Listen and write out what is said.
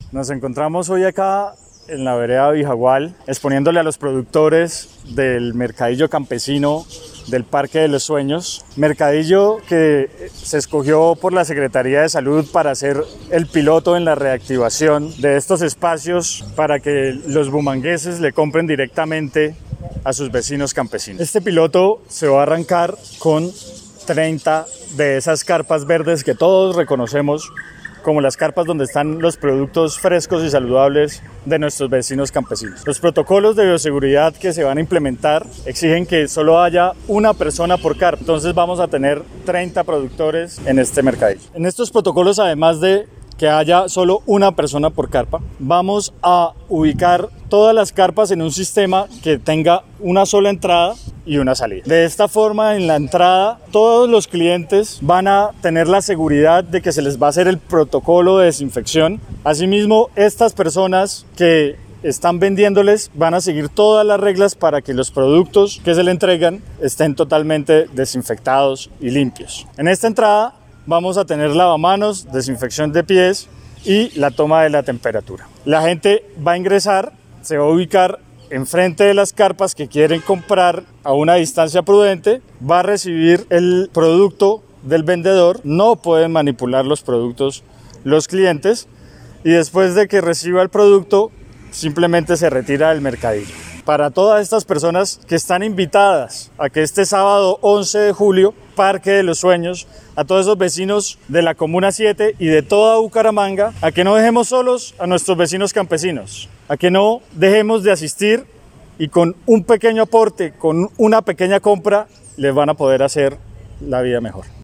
Nos encontramos hoy acá en la vereda Vijagual, exponiéndole a los productores del mercadillo campesino del Parque de los Sueños, mercadillo que se escogió por la Secretaría de Salud para ser el piloto en la reactivación de estos espacios para que los bumangueses le compren directamente a sus vecinos campesinos. Este piloto se va a arrancar con 30 de esas carpas verdes que todos reconocemos como las carpas donde están los productos frescos y saludables de nuestros vecinos campesinos. Los protocolos de bioseguridad que se van a implementar exigen que solo haya una persona por carpa, entonces vamos a tener 30 productores en este mercadillo. En estos protocolos, además de que haya solo una persona por carpa, vamos a ubicar todas las carpas en un sistema que tenga una sola entrada y una salida. De esta forma, en la entrada, todos los clientes van a tener la seguridad de que se les va a hacer el protocolo de desinfección. Asimismo, estas personas que están vendiéndoles van a seguir todas las reglas para que los productos que se le entregan estén totalmente desinfectados y limpios. En esta entrada vamos a tener lavamanos, desinfección de pies y la toma de la temperatura. La gente va a ingresar, se va a ubicar enfrente de las carpas que quieren comprar a una distancia prudente, va a recibir el producto del vendedor, no pueden manipular los productos los clientes, y después de que reciba el producto simplemente se retira del mercadillo. Para todas estas personas que están invitadas a que este sábado 11 de julio, Parque de los Sueños, a todos esos vecinos de la Comuna 7 y de toda Bucaramanga, a que no dejemos solos a nuestros vecinos campesinos, a que no dejemos de asistir y con un pequeño aporte, con una pequeña compra, les van a poder hacer la vida mejor.